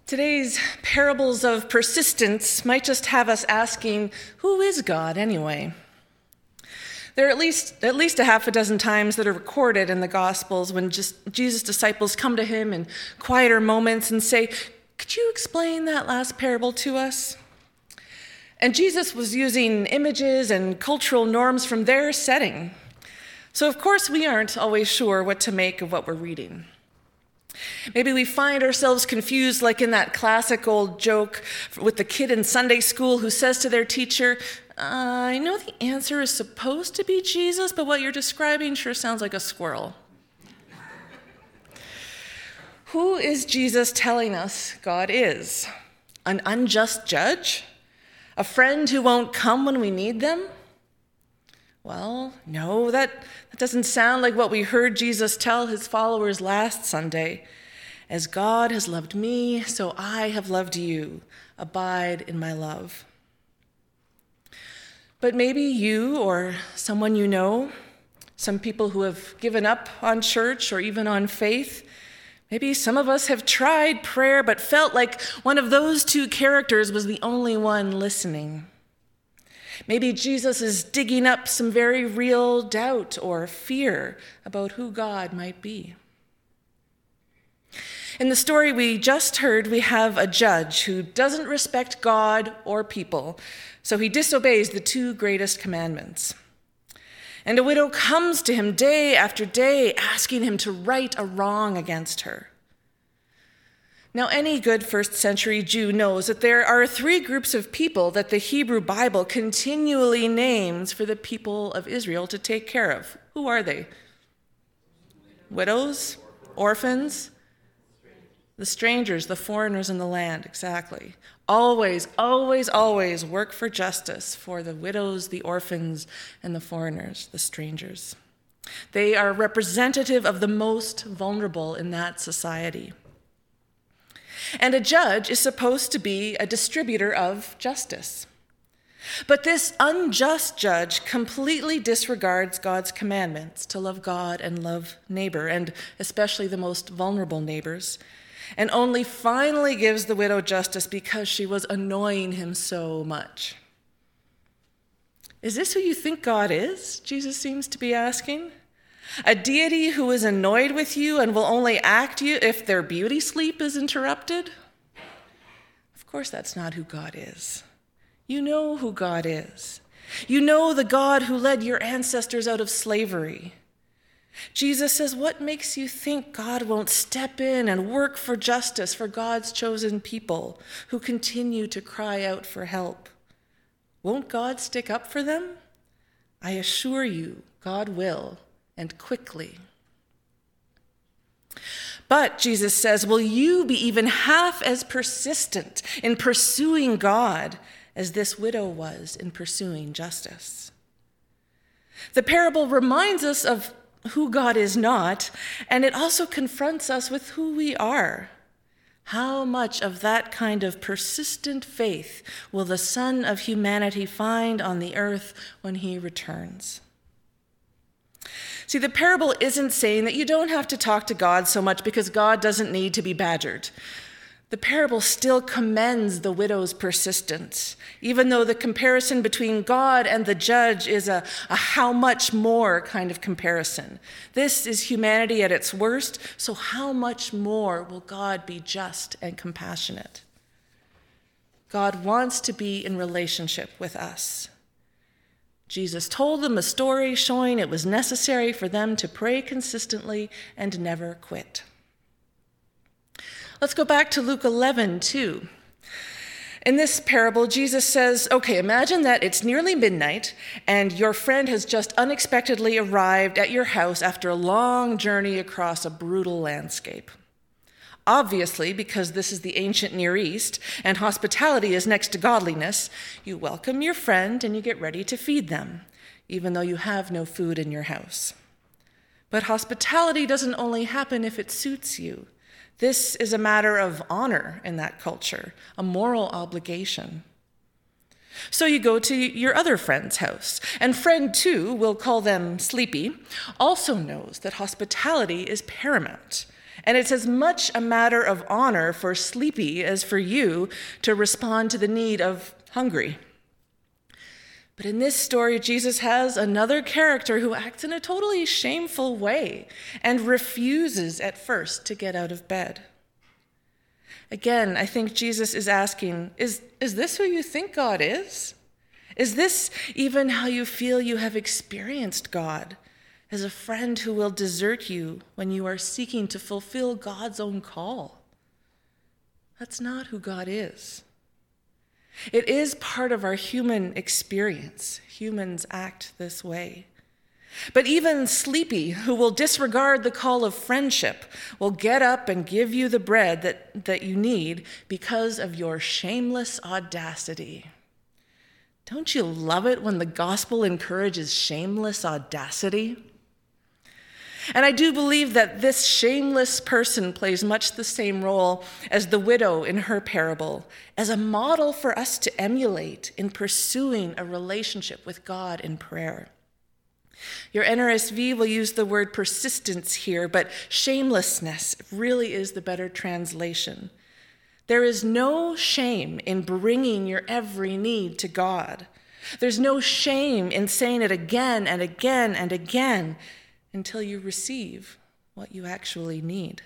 Today's parables of persistence might just have us asking, who is God anyway? There are at least a half a dozen times that are recorded in the Gospels when Jesus' disciples come to him in quieter moments and say, could you explain that last parable to us? And Jesus was using images and cultural norms from their setting. So of course we aren't always sure what to make of what we're reading. Maybe we find ourselves confused, like in that classic old joke with the kid in Sunday school who says to their teacher, I know the answer is supposed to be Jesus, but what you're describing sure sounds like a squirrel. Who is Jesus telling us God is? An unjust judge? A friend who won't come when we need them? Well, no, that doesn't sound like what we heard Jesus tell his followers last Sunday. As God has loved me, so I have loved you. Abide in my love. But maybe you or someone you know, some people who have given up on church or even on faith, maybe some of us have tried prayer but felt like one of those two characters was the only one listening. Maybe Jesus is digging up some very real doubt or fear about who God might be. In the story we just heard, we have a judge who doesn't respect God or people, so he disobeys the two greatest commandments. And a widow comes to him day after day, asking him to right a wrong against her. Now, any good first century Jew knows that there are three groups of people that the Hebrew Bible continually names for the people of Israel to take care of. Who are they? Widows, orphans, the strangers, the foreigners in the land, exactly. Always, always, always work for justice for the widows, the orphans, and the foreigners, the strangers. They are representative of the most vulnerable in that society. And a judge is supposed to be a distributor of justice. But this unjust judge completely disregards God's commandments to love God and love neighbor, and especially the most vulnerable neighbors, and only finally gives the widow justice because she was annoying him so much. Is this who you think God is? Jesus seems to be asking. A deity who is annoyed with you and will only act you if their beauty sleep is interrupted? Of course, that's not who God is. You know who God is. You know the God who led your ancestors out of slavery. Jesus says, what makes you think God won't step in and work for justice for God's chosen people who continue to cry out for help? Won't God stick up for them? I assure you, God will. And quickly. But, Jesus says, will you be even half as persistent in pursuing God as this widow was in pursuing justice? The parable reminds us of who God is not, and it also confronts us with who we are. How much of that kind of persistent faith will the Son of humanity find on the earth when he returns? See, the parable isn't saying that you don't have to talk to God so much because God doesn't need to be badgered. The parable still commends the widow's persistence, even though the comparison between God and the judge is a how much more kind of comparison. This is humanity at its worst, so how much more will God be just and compassionate? God wants to be in relationship with us. Jesus told them a story showing it was necessary for them to pray consistently and never quit. Let's go back to Luke 11, too. In this parable, Jesus says, okay, imagine that it's nearly midnight and your friend has just unexpectedly arrived at your house after a long journey across a brutal landscape. Obviously, because this is the ancient Near East and hospitality is next to godliness, you welcome your friend and you get ready to feed them, even though you have no food in your house. But hospitality doesn't only happen if it suits you. This is a matter of honor in that culture, a moral obligation. So you go to your other friend's house, and friend two, we'll call them Sleepy, also knows that hospitality is paramount. And it's as much a matter of honor for sleepy as for you to respond to the need of hungry. But in this story, Jesus has another character who acts in a totally shameful way and refuses at first to get out of bed. Again, I think Jesus is asking, is this who you think God is? Is this even how you feel you have experienced God, as a friend who will desert you when you are seeking to fulfill God's own call? That's not who God is. It is part of our human experience. Humans act this way. But even sleepy, who will disregard the call of friendship, will get up and give you the bread that you need because of your shameless audacity. Don't you love it when the gospel encourages shameless audacity? And I do believe that this shameless person plays much the same role as the widow in her parable, as a model for us to emulate in pursuing a relationship with God in prayer. Your NRSV will use the word persistence here, but shamelessness really is the better translation. There is no shame in bringing your every need to God. There's no shame in saying it again and again and again until you receive what you actually need.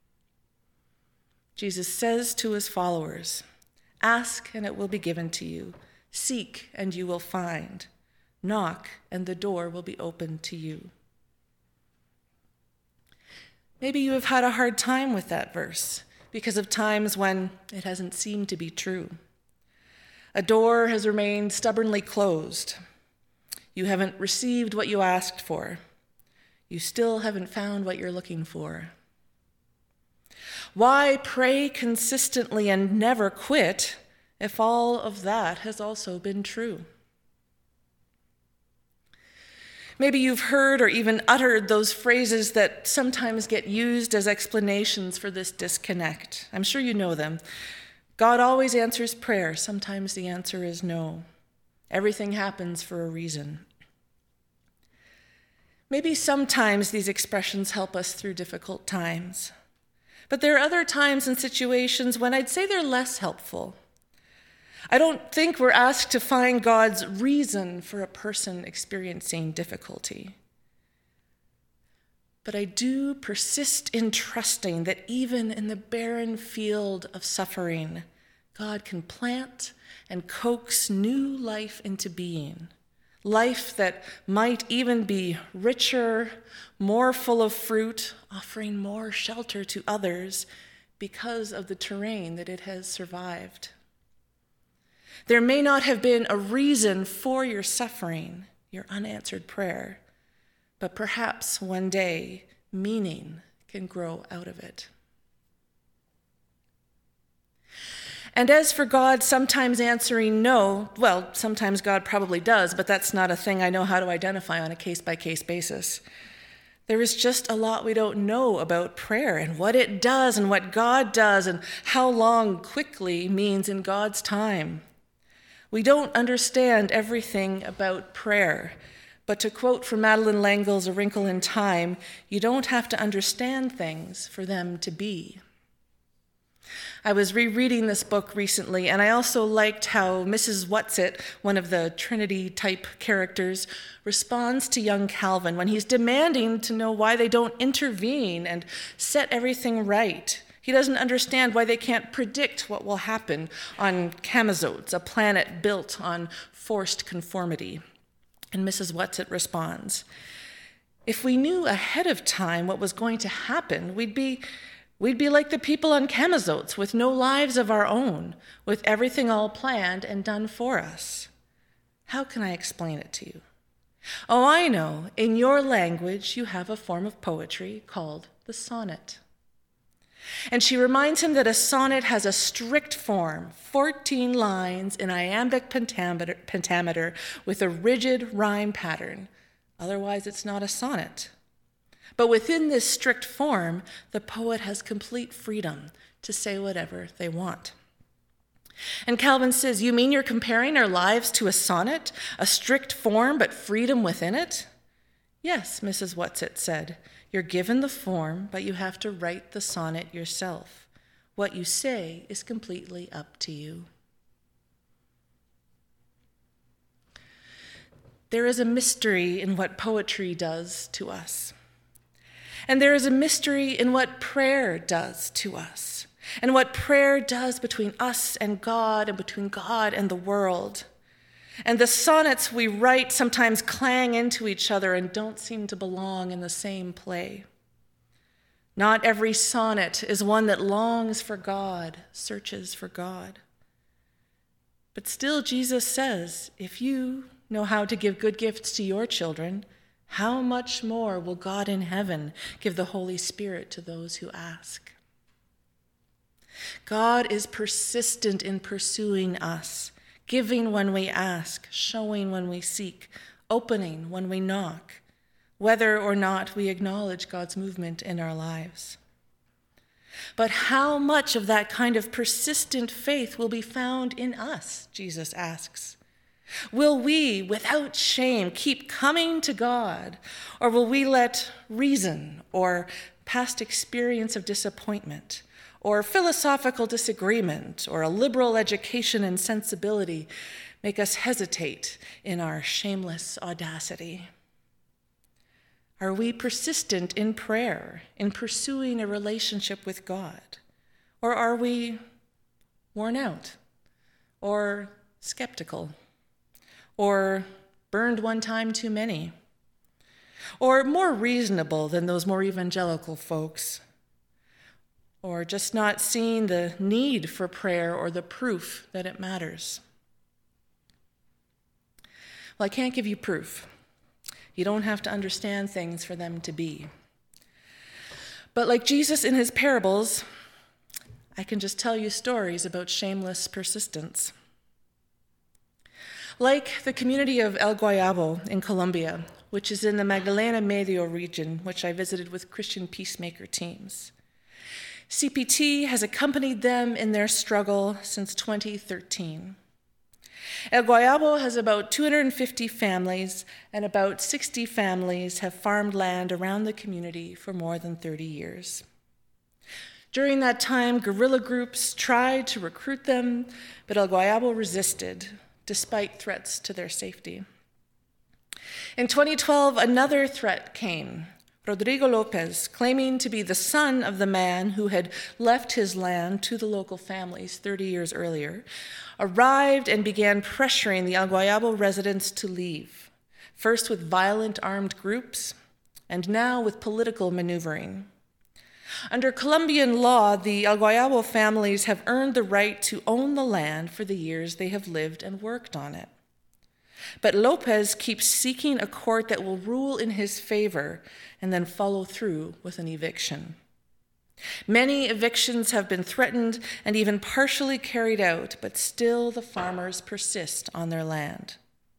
Jesus says to his followers, "Ask and it will be given to you. Seek and you will find. Knock and the door will be opened to you." Maybe you have had a hard time with that verse because of times when it hasn't seemed to be true. A door has remained stubbornly closed. You haven't received what you asked for. You still haven't found what you're looking for. Why pray consistently and never quit if all of that has also been true? Maybe you've heard or even uttered those phrases that sometimes get used as explanations for this disconnect. I'm sure you know them. God always answers prayer. Sometimes the answer is no. Everything happens for a reason. Maybe sometimes these expressions help us through difficult times. But there are other times and situations when I'd say they're less helpful. I don't think we're asked to find God's reason for a person experiencing difficulty. But I do persist in trusting that even in the barren field of suffering, God can plant and coax new life into being. Life that might even be richer, more full of fruit, offering more shelter to others because of the terrain that it has survived. There may not have been a reason for your suffering, your unanswered prayer, but perhaps one day meaning can grow out of it. And as for God sometimes answering no, well, sometimes God probably does, but that's not a thing I know how to identify on a case-by-case basis. There is just a lot we don't know about prayer and what it does and what God does and how long quickly means in God's time. We don't understand everything about prayer, but to quote from Madeleine L'Engle's A Wrinkle in Time, you don't have to understand things for them to be. I was rereading this book recently, and I also liked how Mrs. Whatsit, one of the Trinity-type characters, responds to young Calvin when he's demanding to know why they don't intervene and set everything right. He doesn't understand why they can't predict what will happen on Camazotz, a planet built on forced conformity. And Mrs. Whatsit responds, "If we knew ahead of time what was going to happen, we'd be like the people on Camazotz with no lives of our own, with everything all planned and done for us. How can I explain it to you? Oh, I know. In your language, you have a form of poetry called the sonnet." And she reminds him that a sonnet has a strict form, 14 lines in iambic pentameter with a rigid rhyme pattern. Otherwise, it's not a sonnet. But within this strict form, the poet has complete freedom to say whatever they want. And Calvin says, "You mean you're comparing our lives to a sonnet, a strict form but freedom within it?" "Yes," Mrs. Whatsit said. You're given the form, but you have to write the sonnet yourself. What you say is completely up to you. There is a mystery in what poetry does to us. And there is a mystery in what prayer does to us, and what prayer does between us and God and between God and the world. And the sonnets we write sometimes clang into each other and don't seem to belong in the same play. Not every sonnet is one that longs for God, searches for God. But still, Jesus says, if you know how to give good gifts to your children, how much more will God in heaven give the Holy Spirit to those who ask? God is persistent in pursuing us, giving when we ask, showing when we seek, opening when we knock, whether or not we acknowledge God's movement in our lives. But how much of that kind of persistent faith will be found in us, Jesus asks? Will we, without shame, keep coming to God, or will we let reason or past experience of disappointment or philosophical disagreement or a liberal education and sensibility make us hesitate in our shameless audacity? Are we persistent in prayer, in pursuing a relationship with God? Or are we worn out or skeptical? Or burned one time too many? Or more reasonable than those more evangelical folks? Or just not seeing the need for prayer or the proof that it matters? Well, I can't give you proof. You don't have to understand things for them to be. But like Jesus in his parables, I can just tell you stories about shameless persistence. Like the community of El Guayabo in Colombia, which is in the Magdalena Medio region, which I visited with Christian peacemaker teams. CPT has accompanied them in their struggle since 2013. El Guayabo has about 250 families, and about 60 families have farmed land around the community for more than 30 years. During that time, guerrilla groups tried to recruit them, but El Guayabo resisted, despite threats to their safety. In 2012, another threat came. Rodrigo Lopez, claiming to be the son of the man who had left his land to the local families 30 years earlier, arrived and began pressuring the El Guayabo residents to leave, first with violent armed groups, and now with political maneuvering. Under Colombian law, the El Guayabo families have earned the right to own the land for the years they have lived and worked on it. But Lopez keeps seeking a court that will rule in his favor and then follow through with an eviction. Many evictions have been threatened and even partially carried out, but still the farmers persist on their land.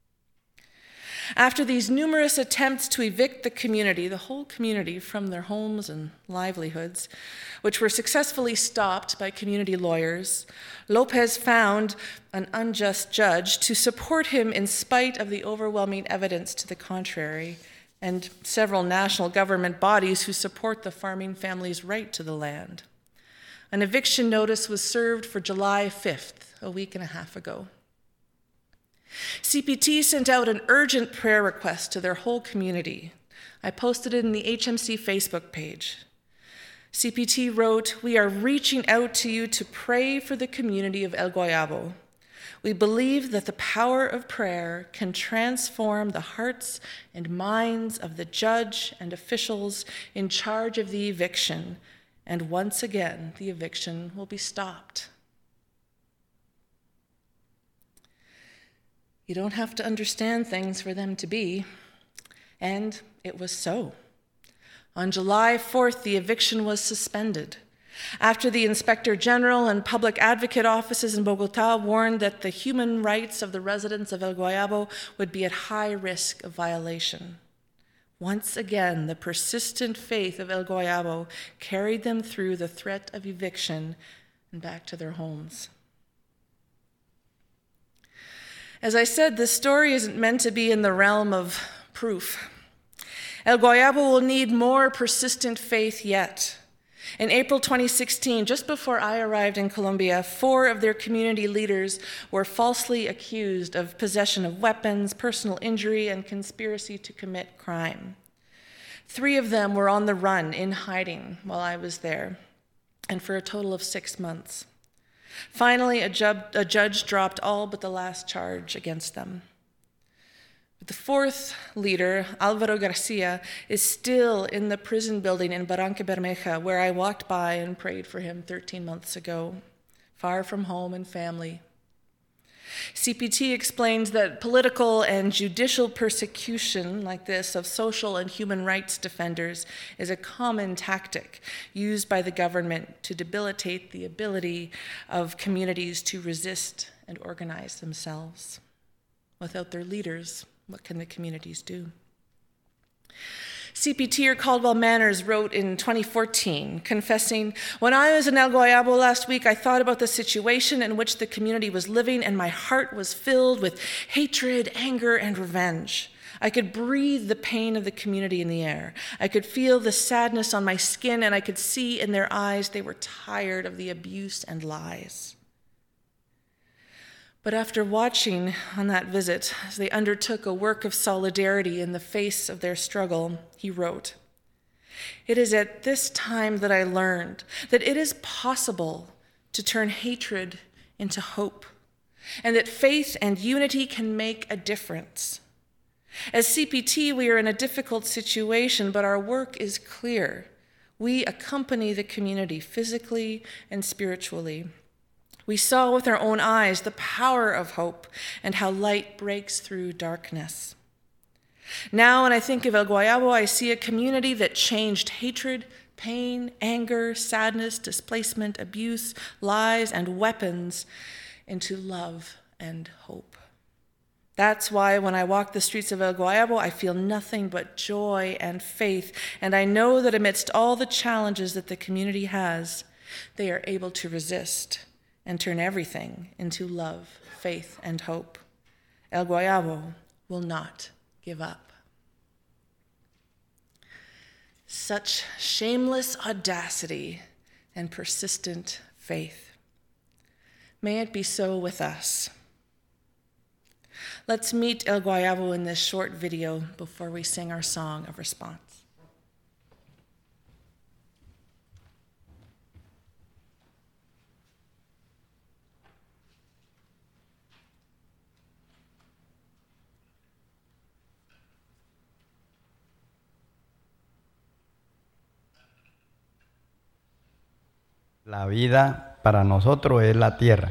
After these numerous attempts to evict the whole community from their homes and livelihoods, which were successfully stopped by community lawyers, Lopez found an unjust judge to support him in spite of the overwhelming evidence to the contrary, and several national government bodies who support the farming family's right to the land. An eviction notice was served for July 5th, a week and a half ago. CPT sent out an urgent prayer request to their whole community. I posted it in the HMC Facebook page. CPT wrote, "We are reaching out to you to pray for the community of El Guayabo. We believe that the power of prayer can transform the hearts and minds of the judge and officials in charge of the eviction, and once again, the eviction will be stopped." You don't have to understand things for them to be, and it was so. On July 4th, the eviction was suspended, after the Inspector General and public advocate offices in Bogotá warned that the human rights of the residents of El Guayabo would be at high risk of violation. Once again, the persistent faith of El Guayabo carried them through the threat of eviction and back to their homes. As I said, this story isn't meant to be in the realm of proof. El Guayabo will need more persistent faith yet. In April 2016, just before I arrived in Colombia, 4 of their community leaders were falsely accused of possession of weapons, personal injury, and conspiracy to commit crime. 3 of them were on the run, in hiding, while I was there, and for a total of 6 months. Finally, a judge dropped all but the last charge against them. But the 4th leader, Alvaro Garcia, is still in the prison building in Barranca Bermeja, where I walked by and prayed for him 13 months ago, far from home and family. CPT explains that political and judicial persecution like this of social and human rights defenders is a common tactic used by the government to debilitate the ability of communities to resist and organize themselves. Without their leaders, what can the communities do? CPTer Caldwell Manners wrote in 2014, confessing, "When I was in El Guayabo last week, I thought about the situation in which the community was living, and my heart was filled with hatred, anger, and revenge. I could breathe the pain of the community in the air. I could feel the sadness on my skin, and I could see in their eyes they were tired of the abuse and lies." But after watching on that visit, as they undertook a work of solidarity in the face of their struggle, he wrote, "It is at this time that I learned that it is possible to turn hatred into hope, and that faith and unity can make a difference. As CPT, we are in a difficult situation, but our work is clear. We accompany the community physically and spiritually. We saw with our own eyes the power of hope and how light breaks through darkness. Now, when I think of El Guayabo, I see a community that changed hatred, pain, anger, sadness, displacement, abuse, lies, and weapons into love and hope. That's why when I walk the streets of El Guayabo, I feel nothing but joy and faith, and I know that amidst all the challenges that the community has, they are able to resist and turn everything into love, faith, and hope. El Guayabo will not give up." Such shameless audacity and persistent faith. May it be so with us. Let's meet El Guayabo in this short video before we sing our song of response. La vida para nosotros es la tierra,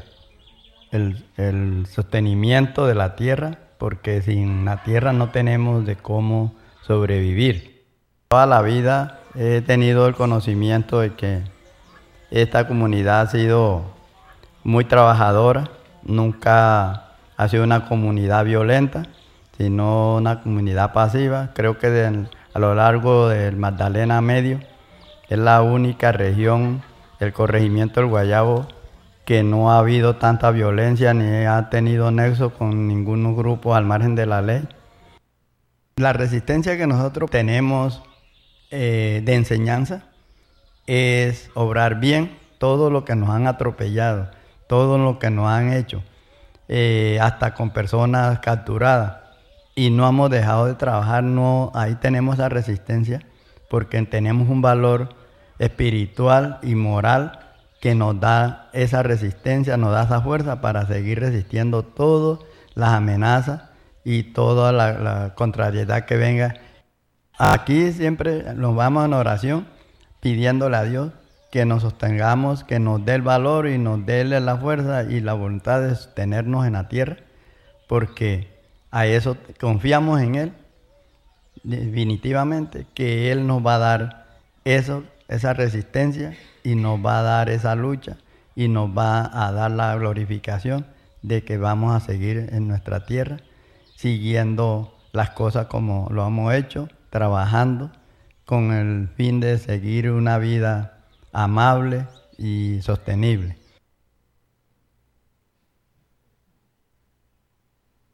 el sostenimiento de la tierra, porque sin la tierra no tenemos de cómo sobrevivir. Toda la vida he tenido el conocimiento de que esta comunidad ha sido muy trabajadora, nunca ha sido una comunidad violenta, sino una comunidad pasiva. Creo que a lo largo del Magdalena Medio es la única región, el corregimiento del Guayabo, que no ha habido tanta violencia ni ha tenido nexo con ningún grupo al margen de la ley. La resistencia que nosotros tenemos de enseñanza es obrar bien todo lo que nos han atropellado, todo lo que nos han hecho, hasta con personas capturadas, y no hemos dejado de trabajar. No, ahí tenemos la resistencia porque tenemos un valor espiritual y moral que nos da esa resistencia, nos da esa fuerza para seguir resistiendo todas las amenazas y toda la contrariedad que venga. Aquí siempre nos vamos en oración pidiéndole a Dios que nos sostengamos, que nos dé el valor y nos dé la fuerza y la voluntad de sostenernos en la tierra, porque a eso confiamos en Él, definitivamente, que Él nos va a dar eso, esa resistencia, y nos va a dar esa lucha y nos va a dar la glorificación de que vamos a seguir en nuestra tierra, siguiendo las cosas como lo hemos hecho, trabajando con el fin de seguir una vida amable y sostenible.